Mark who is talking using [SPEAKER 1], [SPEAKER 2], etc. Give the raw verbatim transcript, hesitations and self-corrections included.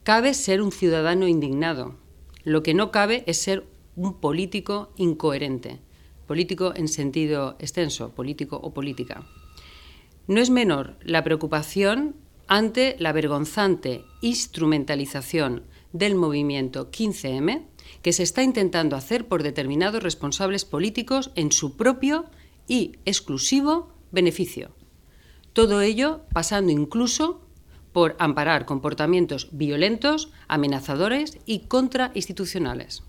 [SPEAKER 1] Cabe ser un ciudadano indignado. Lo que no cabe es ser un político incoherente. Político en sentido extenso, político o política. No es menor la preocupación ante la vergonzante instrumentalización del movimiento quince eme que se está intentando hacer por determinados responsables políticos en su propio y exclusivo beneficio. Todo ello pasando incluso por amparar comportamientos violentos, amenazadores y contrainstitucionales.